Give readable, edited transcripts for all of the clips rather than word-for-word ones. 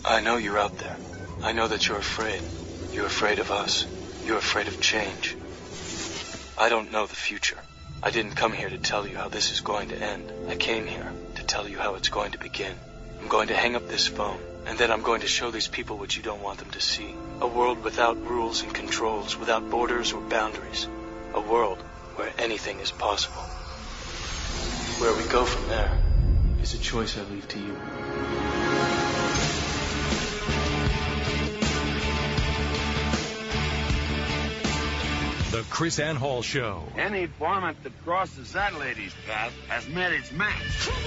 I know you're out there. I know that you're afraid. You're afraid of us. You're afraid of change. I don't know the future. I didn't come here to tell you how this is going to end. I came here to tell you how it's going to begin. I'm going to hang up this phone, and then I'm going to show these people what you don't want them to see. A world without rules and controls, without borders or boundaries. A world where anything is possible. Where we go from there is a choice I leave to you. The Chris Ann Hall Show. Any varmint that crosses that lady's path has met its match. Come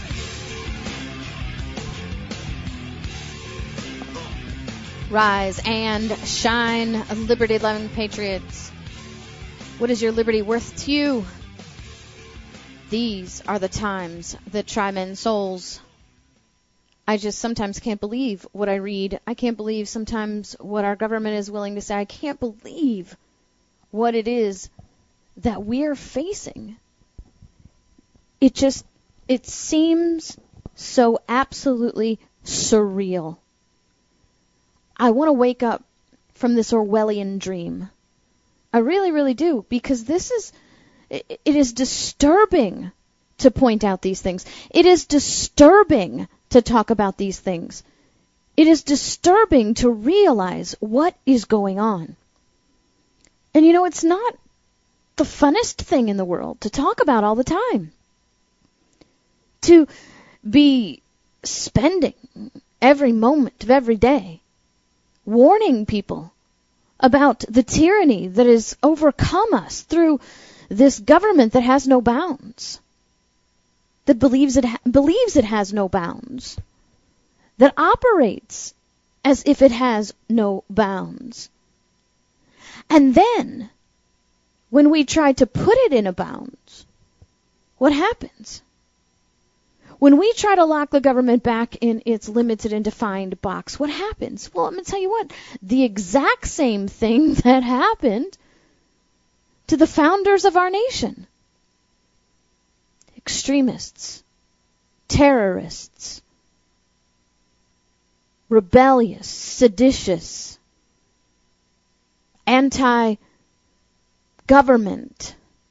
on! Rise and shine, liberty-loving patriots. What is your liberty worth to you? These are the times that try men's souls. I just sometimes can't believe what I read. I can't believe sometimes what our government is willing to say. I can't believe what it is that we're facing. It seems so absolutely surreal. I want to wake up from this Orwellian dream. I really, really do, because it is disturbing to point out these things. It is disturbing to talk about these things. It is disturbing to realize what is going on. And it's not the funnest thing in the world to talk about all the time. To be spending every moment of every day warning people about the tyranny that has overcome us through this government that has no bounds, that believes it has no bounds, that operates as if it has no bounds. And then, when we try to put it in a bounds, what happens? When we try to lock the government back in its limited and defined box, what happens? Well, I'm going to tell you what. The exact same thing that happened to the founders of our nation. Extremists, terrorists, rebellious, seditious, anti-government.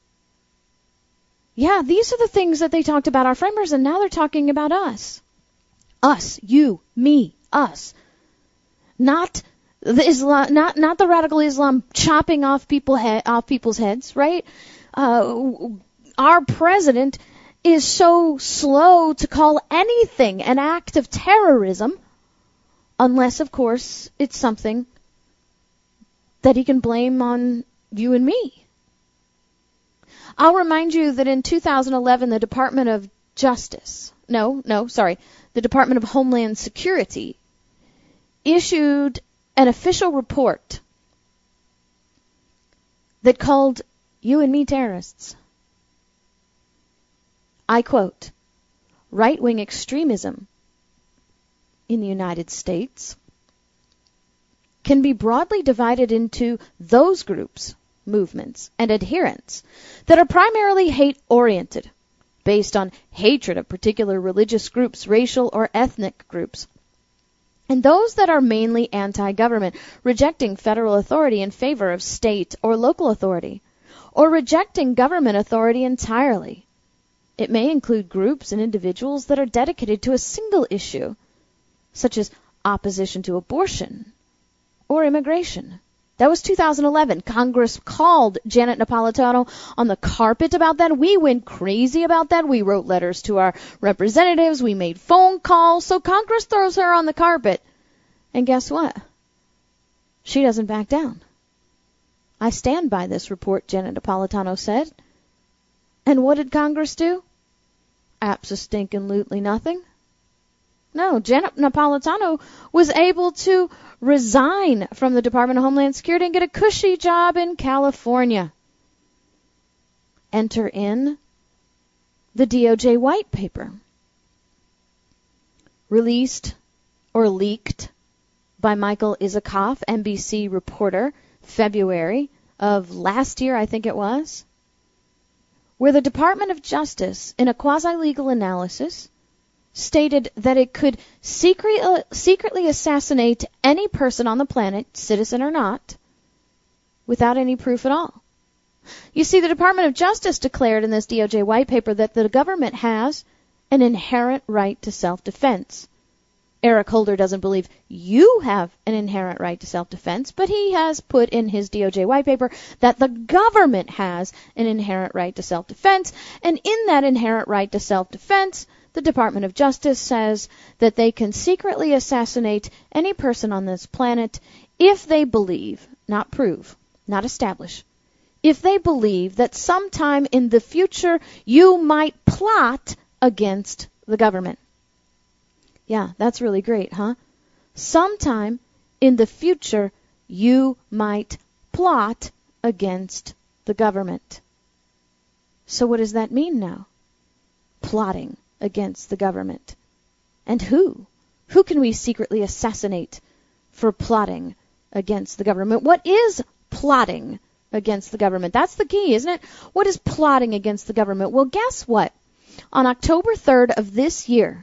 Yeah, these are the things that they talked about our framers, and now they're talking about us. Us, you, me, us. Not the radical Islam chopping off people's heads, right? Our president is so slow to call anything an act of terrorism, unless, of course, it's something that he can blame on you and me. I'll remind you that in 2011, the Department of the Department of Homeland Security issued an official report that called you and me terrorists. I quote, "Right-wing extremism in the United States can be broadly divided into those groups, movements, and adherents that are primarily hate-oriented, based on hatred of particular religious groups, racial or ethnic groups, and those that are mainly anti-government, rejecting federal authority in favor of state or local authority, or rejecting government authority entirely. It may include groups and individuals that are dedicated to a single issue, such as opposition to abortion or immigration." That was 2011. Congress called Janet Napolitano on the carpet about that. We went crazy about that. We wrote letters to our representatives. We made phone calls. So Congress throws her on the carpet. And guess what? She doesn't back down. "I stand by this report," Janet Napolitano said. And what did Congress do? Abso-stinkin-lutely nothing. No, Janet Napolitano was able to resign from the Department of Homeland Security and get a cushy job in California. Enter in the DOJ white paper, released or leaked by Michael Isikoff, NBC reporter, February of last year, I think it was, where the Department of Justice, in a quasi-legal analysis, stated that it could secretly assassinate any person on the planet, citizen or not, without any proof at all. You see, the Department of Justice declared in this DOJ white paper that the government has an inherent right to self-defense. Eric Holder doesn't believe you have an inherent right to self-defense, but he has put in his DOJ white paper that the government has an inherent right to self-defense, and in that inherent right to self-defense, the Department of Justice says that they can secretly assassinate any person on this planet if they believe, not prove, not establish, if they believe that sometime in the future you might plot against the government. Yeah, that's really great, huh? Sometime in the future, you might plot against the government. So what does that mean now? Plotting against the government. And who? Who can we secretly assassinate for plotting against the government? What is plotting against the government? That's the key, isn't it? What is plotting against the government? Well, guess what? On October 3rd of this year,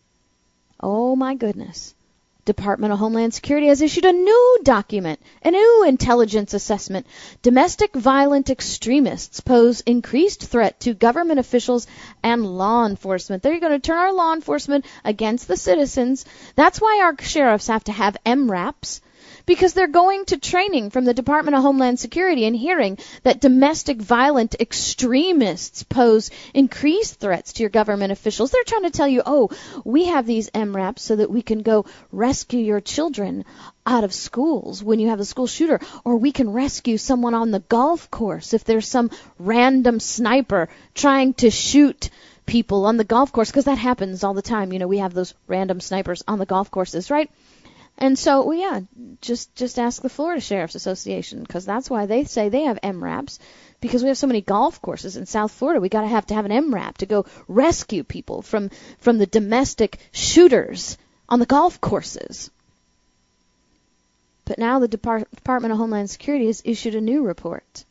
oh my goodness, Department of Homeland Security has issued a new document, a new intelligence assessment. Domestic violent extremists pose increased threat to government officials and law enforcement. They're going to turn our law enforcement against the citizens. That's why our sheriffs have to have MRAPs, because they're going to training from the Department of Homeland Security and hearing that domestic violent extremists pose increased threats to your government officials. They're trying to tell you, oh, we have these MRAPs so that we can go rescue your children out of schools when you have a school shooter, or we can rescue someone on the golf course if there's some random sniper trying to shoot people on the golf course, because that happens all the time. You know, we have those random snipers on the golf courses, right? And so, well, yeah, just ask the Florida Sheriff's Association, because that's why they say they have MRAPs, because we have so many golf courses in South Florida. We got to have an MRAP to go rescue people from the domestic shooters on the golf courses. But now the Department of Homeland Security has issued a new report,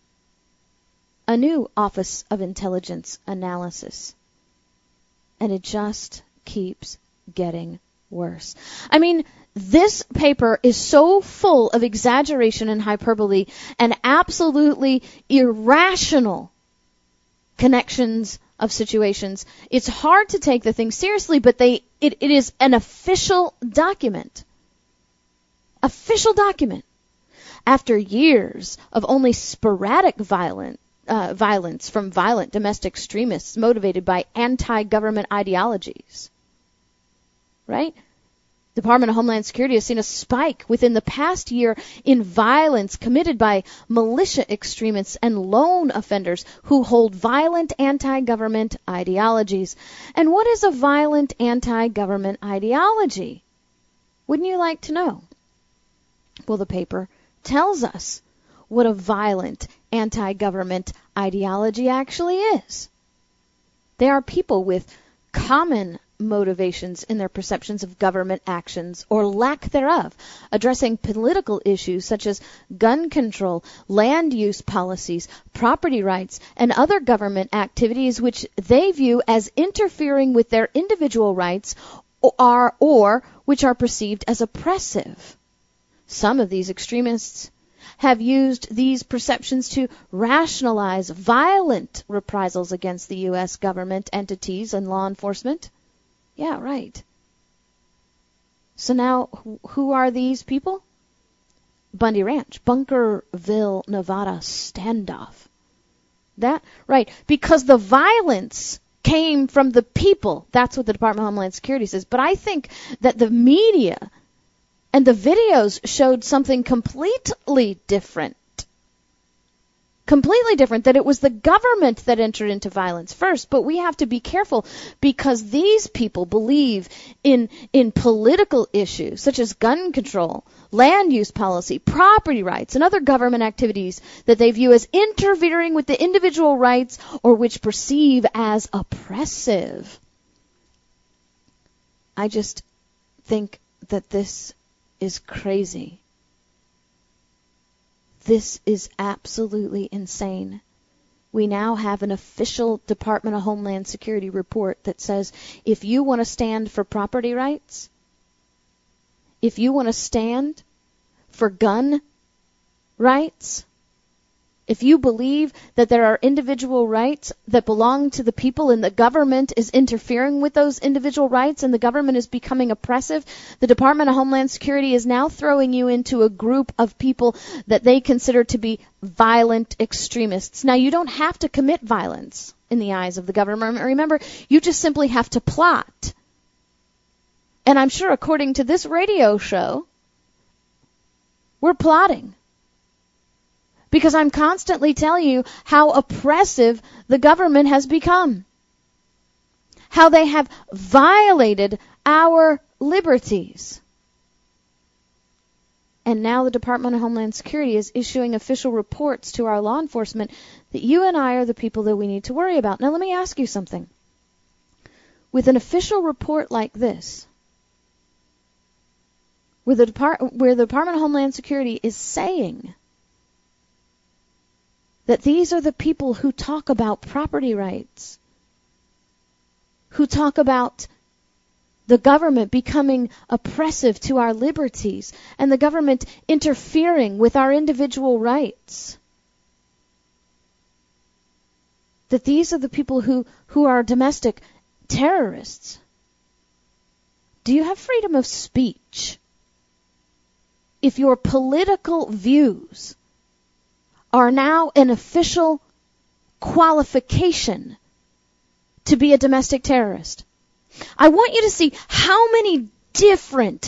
a new Office of Intelligence Analysis, and it just keeps getting worse. I mean, this paper is so full of exaggeration and hyperbole and absolutely irrational connections of situations. It's hard to take the thing seriously, but it is an official document. Official document. After years of only sporadic violence from violent domestic extremists motivated by anti-government ideologies. Right? Department of Homeland Security has seen a spike within the past year in violence committed by militia extremists and lone offenders who hold violent anti-government ideologies. And what is a violent anti-government ideology? Wouldn't you like to know? Well, the paper tells us what a violent anti-government ideology actually is. They are people with common motivations in their perceptions of government actions or lack thereof, addressing political issues such as gun control, land use policies, property rights, and other government activities which they view as interfering with their individual rights or which are perceived as oppressive. Some of these extremists have used these perceptions to rationalize violent reprisals against the U.S. government entities and law enforcement. Yeah, right. So now, who are these people? Bundy Ranch, Bunkerville, Nevada standoff. That, right, because the violence came from the people. That's what the Department of Homeland Security says. But I think that the media and the videos showed something completely different. Completely different, that it was the government that entered into violence first. But we have to be careful because these people believe in political issues such as gun control, land use policy, property rights, and other government activities that they view as interfering with the individual rights or which perceive as oppressive. I just think that this is crazy. This is absolutely insane. we now have an official Department of Homeland Security report that says if you want to stand for property rights, if you want to stand for gun rights, if you believe that there are individual rights that belong to the people and the government is interfering with those individual rights and the government is becoming oppressive, the Department of Homeland Security is now throwing you into a group of people that they consider to be violent extremists. Now, you don't have to commit violence in the eyes of the government. Remember, you just simply have to plot. And I'm sure according to this radio show, we're plotting. Because I'm constantly telling you how oppressive the government has become. How they have violated our liberties. And now the Department of Homeland Security is issuing official reports to our law enforcement that you and I are the people that we need to worry about. Now let me ask you something. With an official report like this, where the Department of Homeland Security is saying that these are the people who talk about property rights, who talk about the government becoming oppressive to our liberties, and the government interfering with our individual rights. That these are the people who are domestic terrorists. Do you have freedom of speech if your political views are now an official qualification to be a domestic terrorist? I want you to see how many different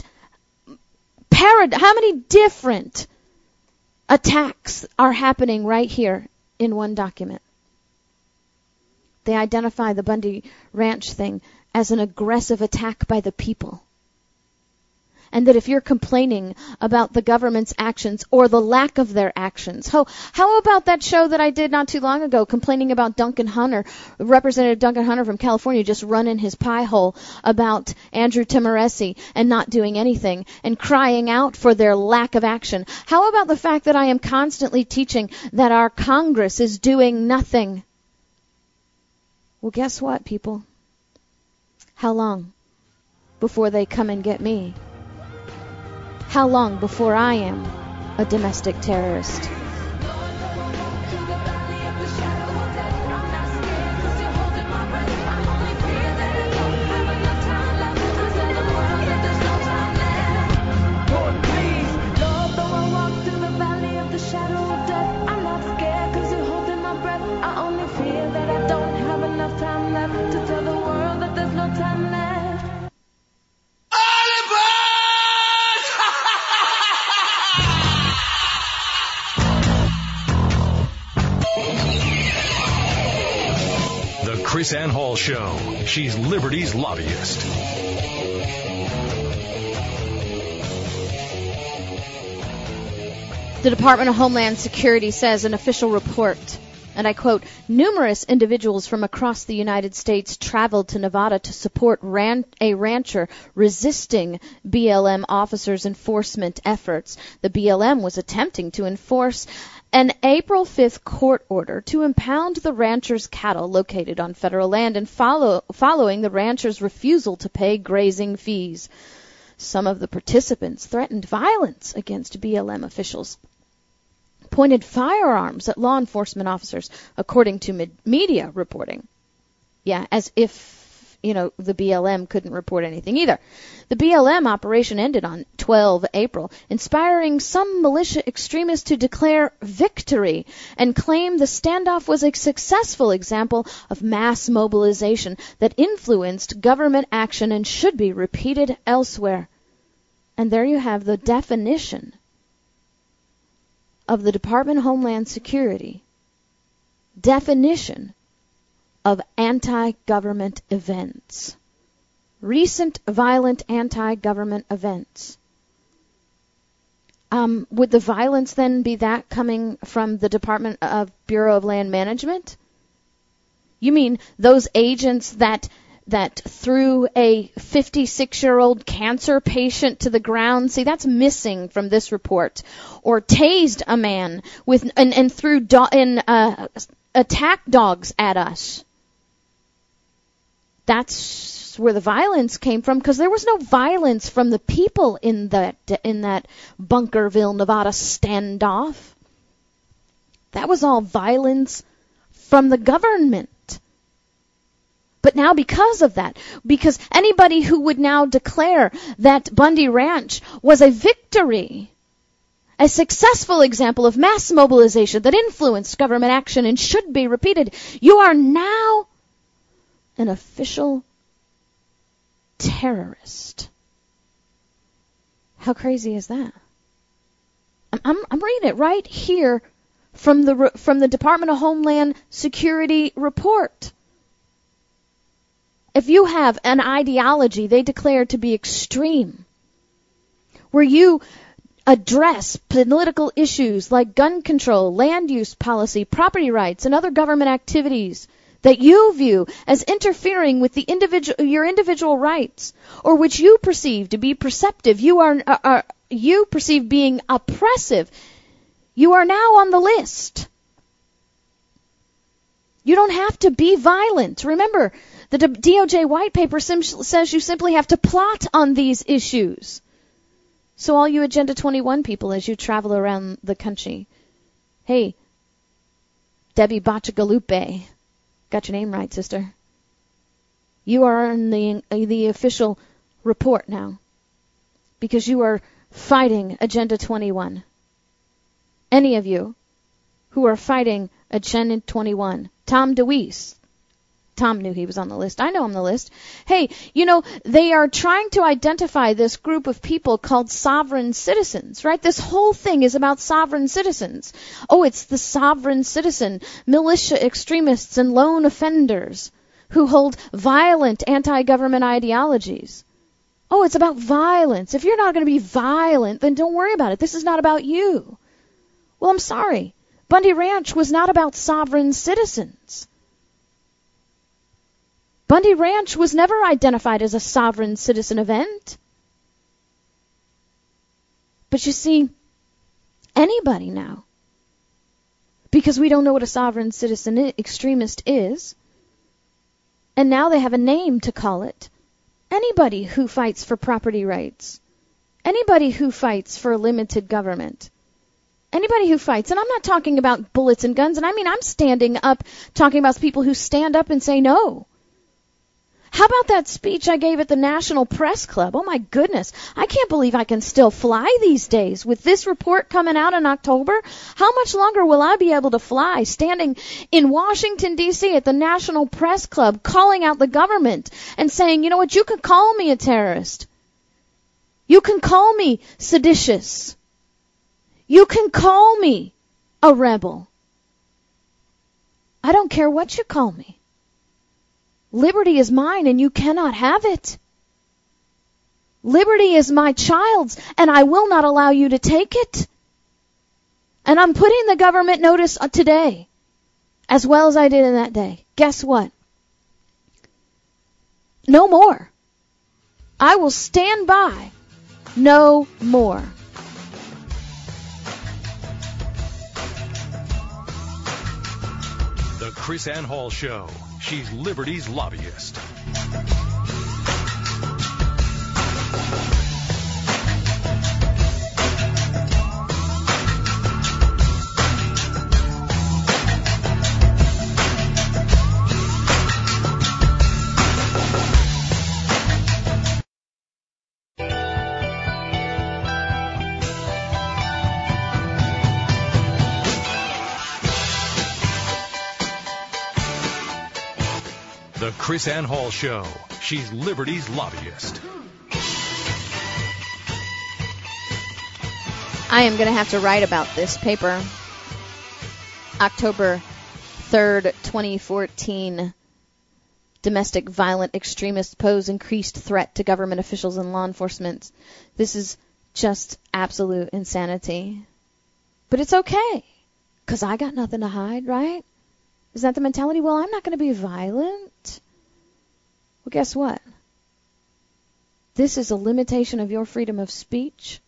attacks are happening right here in one document. They identify the Bundy Ranch thing as an aggressive attack by the people. And that if you're complaining about the government's actions or the lack of their actions, how about that show that I did not too long ago complaining about Duncan Hunter, Representative Duncan Hunter from California just running his pie hole about Andrew Timoresi and not doing anything and crying out for their lack of action? How about the fact that I am constantly teaching that our Congress is doing nothing? Well, guess what, people? How long before they come and get me? How long before I am a domestic terrorist? Chris Ann Hall Show. She's Liberty's lobbyist. The Department of Homeland Security says an official report, and I quote, numerous individuals from across the United States traveled to Nevada to support a rancher resisting BLM officers' enforcement efforts. The BLM was attempting to enforce an April 5th court order to impound the rancher's cattle located on federal land and following the rancher's refusal to pay grazing fees. Some of the participants threatened violence against BLM officials, pointed firearms at law enforcement officers, according to media reporting. Yeah, as if, the BLM couldn't report anything either. The BLM operation ended on 12 April, inspiring some militia extremists to declare victory and claim the standoff was a successful example of mass mobilization that influenced government action and should be repeated elsewhere. And there you have the definition of the Department of Homeland Security definition of anti-government events. Recent violent anti-government events. Would the violence then be that coming from the Department of Bureau of Land Management? You mean those agents that threw a 56-year-old cancer patient to the ground? See, that's missing from this report. Or tased a man and threw attack dogs at us. That's where the violence came from, because there was no violence from the people in that Bunkerville, Nevada standoff. That was all violence from the government. But now because of that, because anybody who would now declare that Bundy Ranch was a victory, a successful example of mass mobilization that influenced government action and should be repeated, you are now an official terrorist. How crazy is that? I'm reading it right here from the Department of Homeland Security report. If you have an ideology they declare to be extreme, where you address political issues like gun control, land use policy, property rights, and other government activities that you view as interfering with your individual rights, or which you perceive to be perceptive, you perceive being oppressive, you are now on the list. You don't have to be violent. Remember, the DOJ white paper says you simply have to plot on these issues. So all you Agenda 21 people, as you travel around the country, hey, Debbie Bacigalupe, got your name right, sister. You are in the official report now, because you are fighting Agenda 21. Any of you who are fighting Agenda 21, Tom DeWeese. Tom knew he was on the list. I know I'm on the list. Hey, they are trying to identify this group of people called sovereign citizens, right? This whole thing is about sovereign citizens. Oh, it's the sovereign citizen, militia extremists and lone offenders who hold violent anti-government ideologies. Oh, it's about violence. If you're not going to be violent, then don't worry about it. This is not about you. Well, I'm sorry. Bundy Ranch was not about sovereign citizens. Bundy Ranch was never identified as a sovereign citizen event. But you see, anybody now, because we don't know what a sovereign citizen extremist is, and now they have a name to call it, anybody who fights for property rights, anybody who fights for limited government, anybody who fights, and I'm not talking about bullets and guns, and I mean I'm standing up talking about people who stand up and say no. How about that speech I gave at the National Press Club? Oh my goodness, I can't believe I can still fly these days. With this report coming out in October, how much longer will I be able to fly standing in Washington, D.C. at the National Press Club calling out the government and saying, you know what, you can call me a terrorist. You can call me seditious. You can call me a rebel. I don't care what you call me. Liberty is mine and you cannot have it. Liberty is my child's and I will not allow you to take it. And I'm putting the government notice today, as well as I did in that day. Guess what? No more. I will stand by. No more. The Chris Ann Hall Show. She's Liberty's lobbyist. The Chris Ann Hall Show. She's Liberty's lobbyist. I am going to have to write about this paper. October 3rd, 2014. Domestic violent extremists pose increased threat to government officials and law enforcement. This is just absolute insanity. But it's okay, because I got nothing to hide, right? Is that the mentality? Well, I'm not going to be violent. Well, guess what? This is a limitation of your freedom of speech,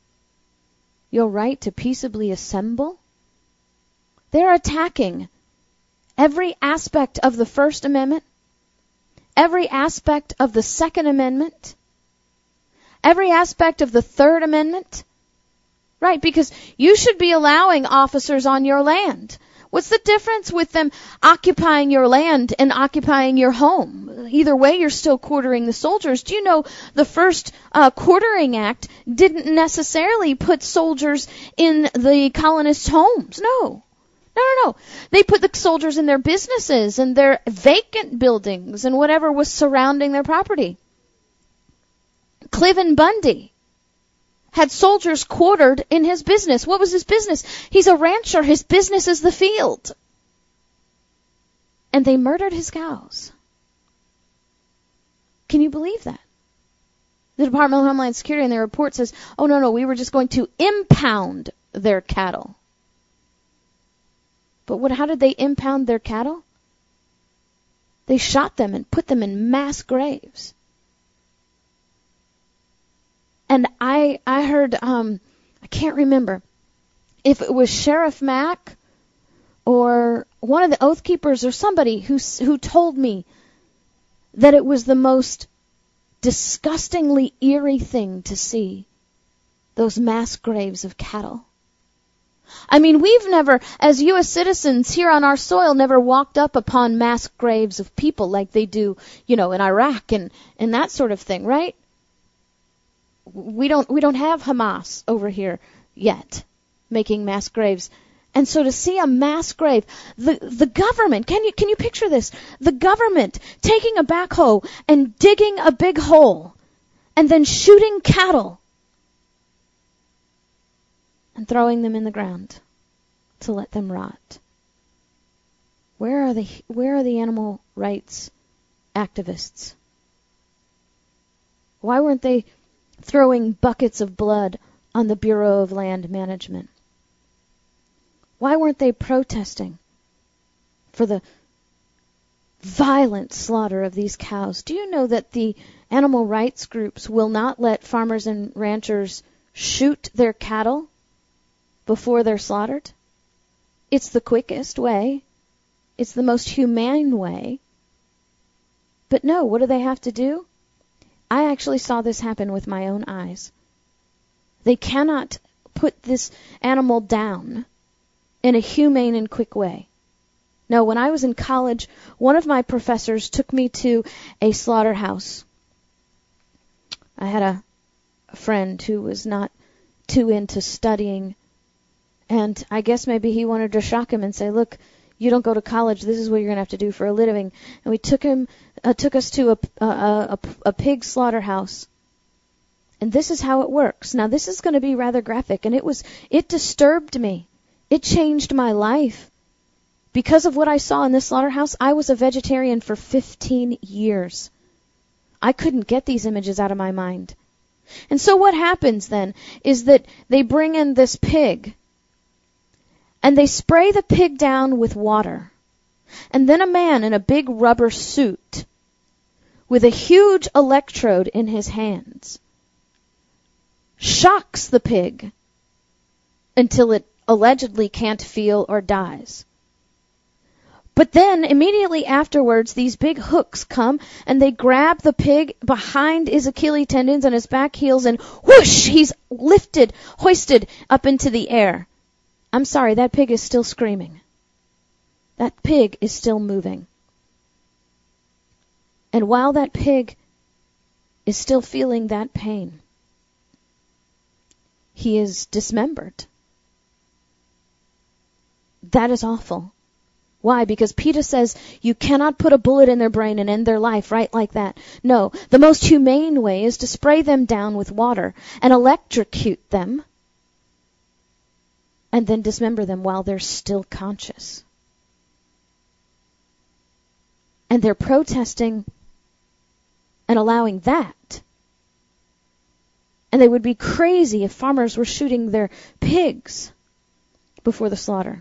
your right to peaceably assemble. They're attacking every aspect of the First Amendment, every aspect of the Second Amendment, every aspect of the Third Amendment. Right, because you should be allowing officers on your land. What's the difference with them occupying your land and occupying your home? Either way, you're still quartering the soldiers. Do you know the first Quartering Act didn't necessarily put soldiers in the colonists' homes? No. They put the soldiers in their businesses and their vacant buildings and whatever was surrounding their property. Cliven Bundy had soldiers quartered in his business. What was his business? He's a rancher. His business is the field. And they murdered his cows. Can you believe that? The Department of Homeland Security in their report says, oh, no, we were just going to impound their cattle. But how did they impound their cattle? They shot them and put them in mass graves. And I heard, I can't remember if it was Sheriff Mack or one of the Oath Keepers or somebody who told me that it was the most disgustingly eerie thing to see, those mass graves of cattle. I mean, we've never, as U.S. citizens here on our soil, never walked up upon mass graves of people like they do, in Iraq and that sort of thing, right? We don't have Hamas over here yet making mass graves. And so to see a mass grave, the government, can you picture this? The government taking a backhoe and digging a big hole and then shooting cattle and throwing them in the ground to let them rot. Where are the animal rights activists? Why weren't they throwing buckets of blood on the Bureau of Land Management? Why weren't they protesting for the violent slaughter of these cows? Do you know that the animal rights groups will not let farmers and ranchers shoot their cattle before they're slaughtered? It's the quickest way. It's the most humane way. But no, what do they have to do? I actually saw this happen with my own eyes. They cannot put this animal down in a humane and quick way. No, when I was in college, one of my professors took me to a slaughterhouse. I had a friend who was not too into studying, and I guess maybe he wanted to shock him and say, look, you don't go to college, this is what you're going to have to do for a living. And we took us to a pig slaughterhouse. And this is how it works. Now, this is going to be rather graphic, and it disturbed me. It changed my life. Because of what I saw in this slaughterhouse, I was a vegetarian for 15 years. I couldn't get these images out of my mind. And so what happens then is that they bring in this pig, and they spray the pig down with water. And then a man in a big rubber suit with a huge electrode in his hands shocks the pig until it allegedly can't feel or dies. But then immediately afterwards, these big hooks come and they grab the pig behind his Achilles tendons and his back heels, and whoosh, he's hoisted up into the air. I'm sorry, that pig is still screaming. That pig is still moving. And while that pig is still feeling that pain, he is dismembered. That is awful. Why? Because PETA says you cannot put a bullet in their brain and end their life right like that. No, the most humane way is to spray them down with water and electrocute them and then dismember them while they're still conscious. And they're protesting and allowing that. And they would be crazy if farmers were shooting their pigs before the slaughter.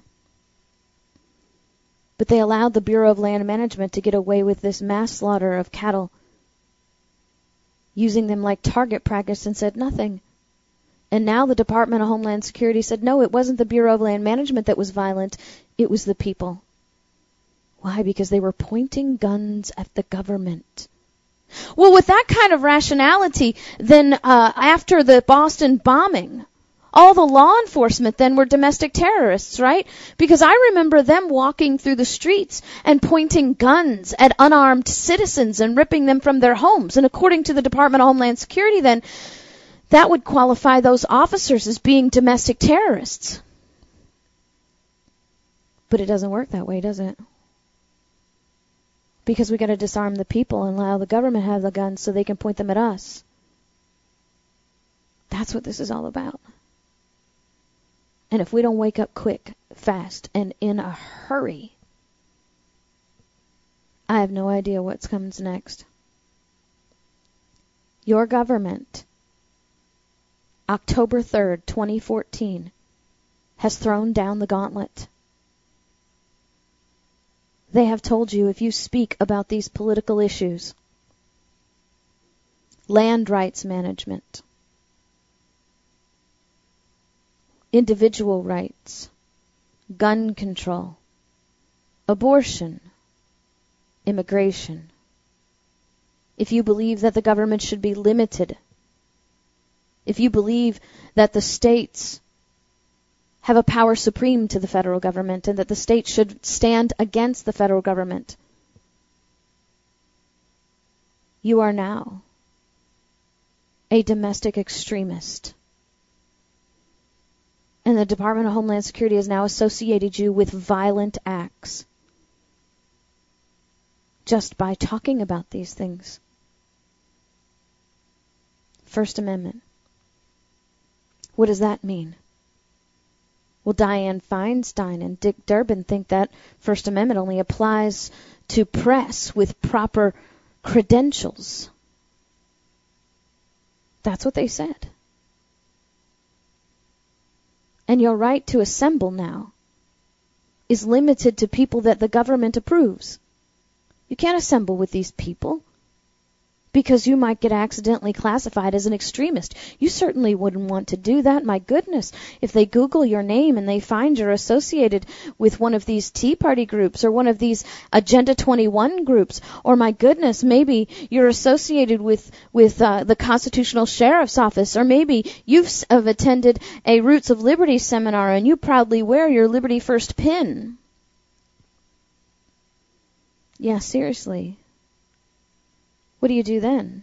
But they allowed the Bureau of Land Management to get away with this mass slaughter of cattle, using them like target practice, and said nothing. And now the Department of Homeland Security said, no, it wasn't the Bureau of Land Management that was violent, it was the people. Why? Because they were pointing guns at the government. Well, with that kind of rationality, then after the Boston bombing, all the law enforcement then were domestic terrorists, right? Because I remember them walking through the streets and pointing guns at unarmed citizens and ripping them from their homes. And according to the Department of Homeland Security, then, that would qualify those officers as being domestic terrorists. But it doesn't work that way, does it? Because we got to disarm the people and allow the government to have the guns so they can point them at us. That's what this is all about. And if we don't wake up quick, fast, and in a hurry, I have no idea what comes next. Your government, October 3rd, 2014, has thrown down the gauntlet. They have told you if you speak about these political issues, land rights management, individual rights, gun control, abortion, immigration, if you believe that the government should be limited, if you believe that the states have a power supreme to the federal government and that the states should stand against the federal government, you are now a domestic extremist. And the Department of Homeland Security has now associated you with violent acts just by talking about these things. First Amendment. What does that mean? Well, Dianne Feinstein and Dick Durbin think that First Amendment only applies to press with proper credentials. That's what they said. And your right to assemble now is limited to people that the government approves. You can't assemble with these people because you might get accidentally classified as an extremist. You certainly wouldn't want to do that. My goodness, if they Google your name and they find you're associated with one of these Tea Party groups or one of these Agenda 21 groups, or my goodness, maybe you're associated with the Constitutional Sheriff's Office, or maybe have attended a Roots of Liberty seminar and you proudly wear your Liberty First pin. Yeah, seriously. What do you do then?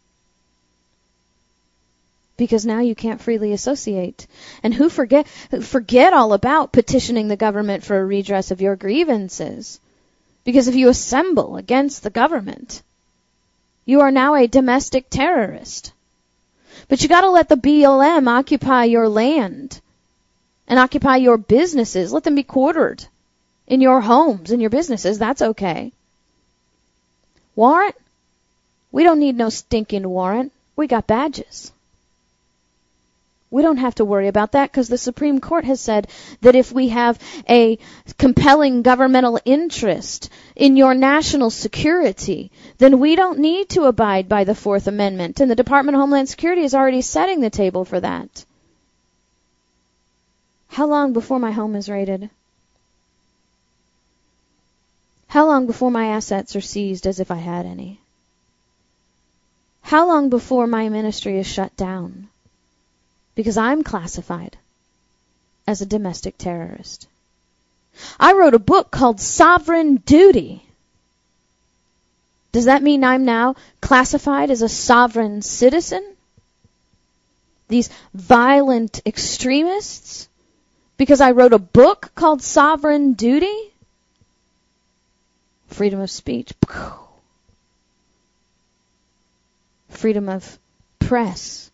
Because now you can't freely associate. And who forget all about petitioning the government for a redress of your grievances. Because if you assemble against the government, you are now a domestic terrorist. But you got to let the BLM occupy your land and occupy your businesses. Let them be quartered in your homes and your businesses. That's okay. Warrant? We don't need no stinking warrant. We got badges. We don't have to worry about that because the Supreme Court has said that if we have a compelling governmental interest in your national security, then we don't need to abide by the Fourth Amendment. And the Department of Homeland Security is already setting the table for that. How long before my home is raided? How long before my assets are seized as if I had any? How long before my ministry is shut down? Because I'm classified as a domestic terrorist. I wrote a book called Sovereign Duty. Does that mean I'm now classified as a sovereign citizen? These violent extremists? Because I wrote a book called Sovereign Duty? Freedom of speech. Freedom of press.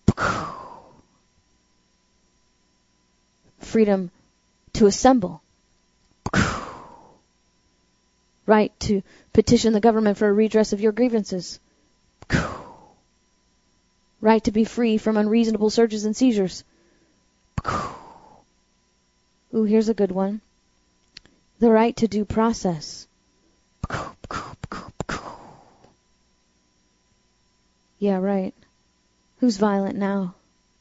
Freedom to assemble. Right to petition the government for a redress of your grievances. Right to be free from unreasonable searches and seizures. Ooh, here's a good one. The right to due process. Yeah, right. Who's violent now?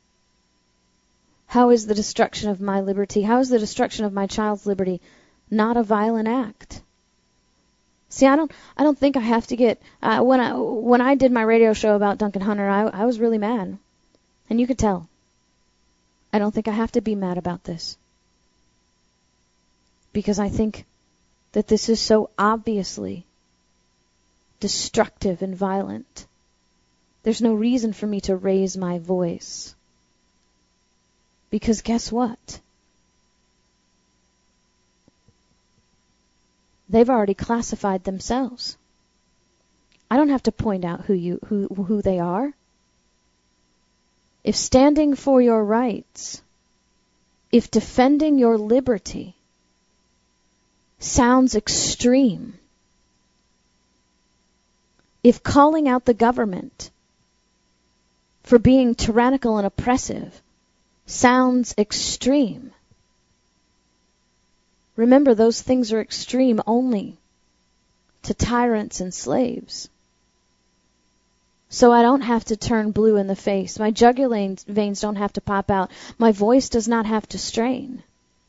How is the destruction of my liberty, how is the destruction of my child's liberty not a violent act? See, I don't think I have to get when I did my radio show about Duncan Hunter, I was really mad. And you could tell. I don't think I have to be mad about this. Because I think that this is so obviously destructive and violent. There's no reason for me to raise my voice. Because guess what? They've already classified themselves. I don't have to point out who they are. If standing for your rights, if defending your liberty sounds extreme, if calling out the government for being tyrannical and oppressive sounds extreme, remember, those things are extreme only to tyrants and slaves. So I don't have to turn blue in the face. My jugular veins don't have to pop out. My voice does not have to strain.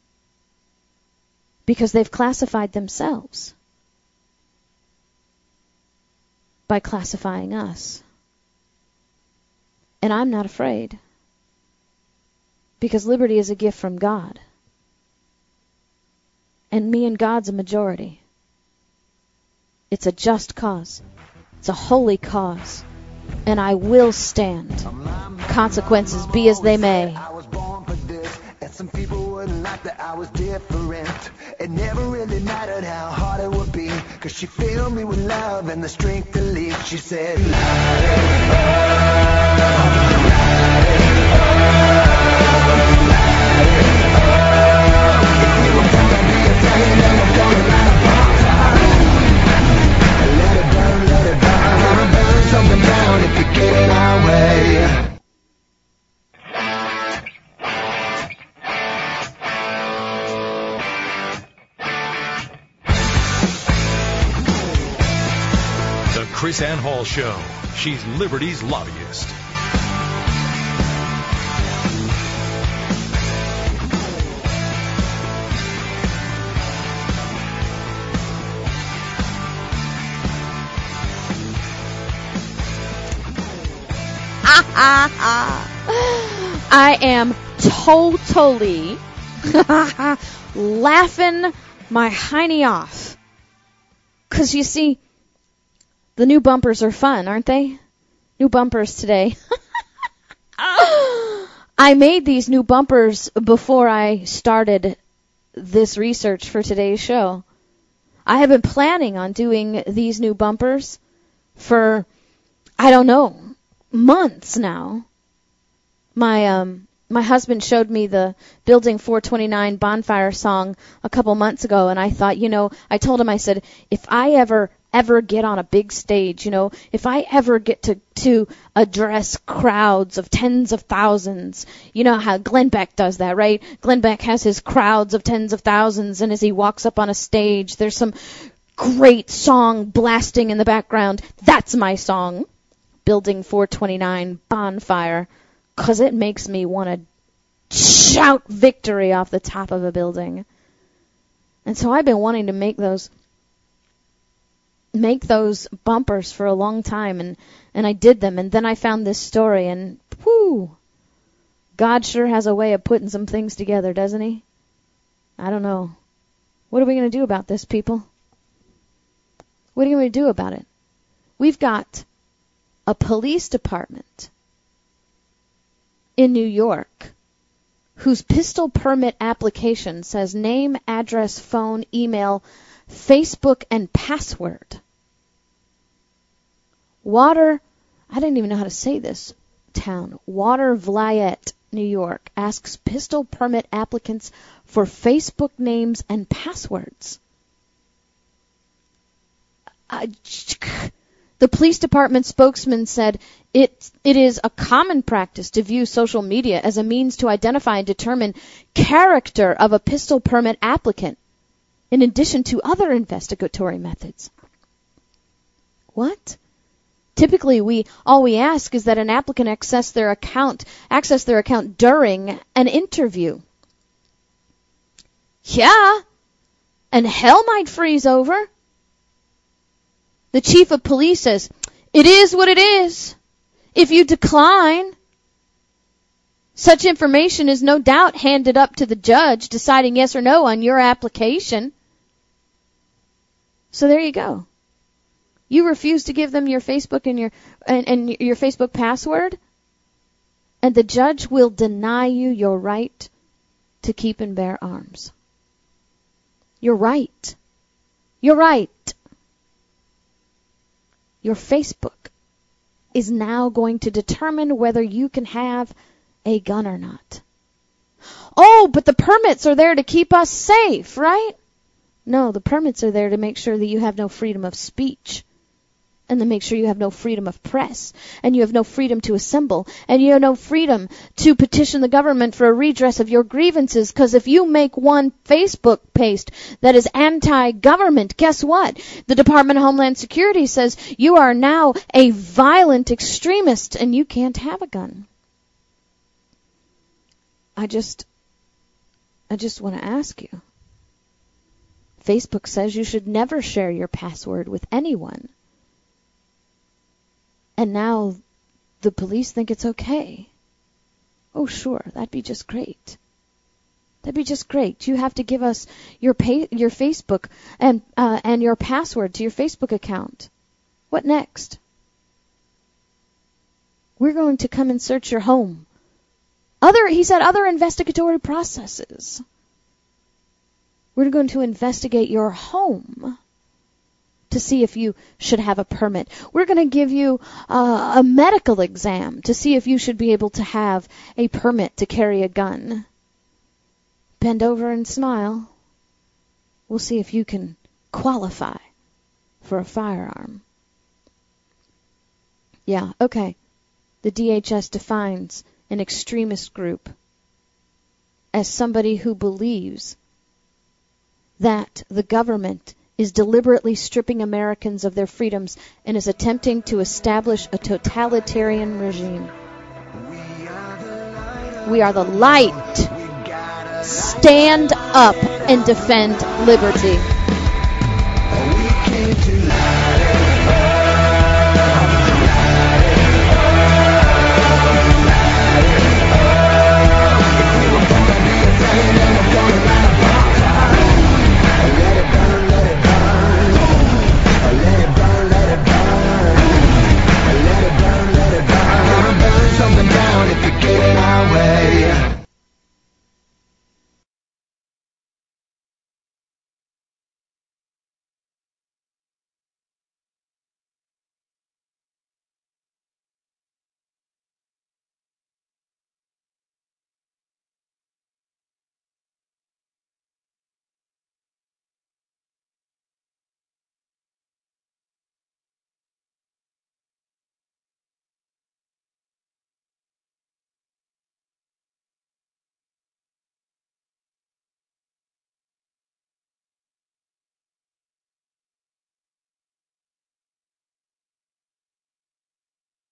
Because they've classified themselves by classifying us. And I'm not afraid. Because liberty is a gift from God. And me and God's a majority. It's a just cause. It's a holy cause. And I will stand. Consequences be as they may. I was born for this, and some people wouldn't like that I was different. It never really mattered how hard it would be, 'cause she filled me with love and the strength to lead. She said, something down if you get it our way. The Chris Ann Hall Show. She's Liberty's lobbyist. I am totally laughing my hiney off. 'Cause you see, the new bumpers are fun, aren't they? New bumpers today. I made these new bumpers before I started this research for today's show. I have been planning on doing these new bumpers for, I don't know, months now. My husband showed me the Building 429 bonfire song a couple months ago, and I thought, I told him, I said, if I ever get on a big stage, if I ever get to address crowds of tens of thousands, you know how Glenn Beck does that, right? Glenn Beck has his crowds of tens of thousands, and as he walks up on a stage, there's some great song blasting in the background. That's my song, Building 429 bonfire. 'Cause it makes me want to shout victory off the top of a building. And so I've been wanting to make those bumpers for a long time, and I did them, and then I found this story, and whoo, God sure has a way of putting some things together, doesn't he? I don't know. What are we going to do about this, people? What are you going to do about it? We've got a police department in New York whose pistol permit application says name, address, phone, email, Facebook, and password. I didn't even know how to say this town. Water Vliet, New York, asks pistol permit applicants for Facebook names and passwords. The police department spokesman said it is a common practice to view social media as a means to identify and determine character of a pistol permit applicant, in addition to other investigatory methods. What? Typically, all we ask is that an applicant access their account during an interview. Yeah, and hell might freeze over. The chief of police says, it is what it is. If you decline, such information is no doubt handed up to the judge deciding yes or no on your application. So there you go. You refuse to give them your Facebook and your Facebook password, and the judge will deny you your right to keep and bear arms. You're right. You're right. Your Facebook is now going to determine whether you can have a gun or not. Oh, but the permits are there to keep us safe, right? No, the permits are there to make sure that you have no freedom of speech, and to make sure you have no freedom of press, and you have no freedom to assemble, and you have no freedom to petition the government for a redress of your grievances, because if you make one Facebook post that is anti-government, guess what? The Department of Homeland Security says you are now a violent extremist, and you can't have a gun. I just want to ask you. Facebook says you should never share your password with anyone. And now the police think it's okay. Oh, sure, that'd be just great. That'd be just great. You have to give us your Facebook and your password to your Facebook account. What next? We're going to come and search your home. He said other investigatory processes. We're going to investigate your home to see if you should have a permit. We're going to give you a medical exam to see if you should be able to have a permit to carry a gun. Bend over and smile. We'll see if you can qualify for a firearm. Yeah, okay. The DHS defines an extremist group as somebody who believes that the government is deliberately stripping Americans of their freedoms and is attempting to establish a totalitarian regime. We are the light. Stand up and defend liberty. We came to life.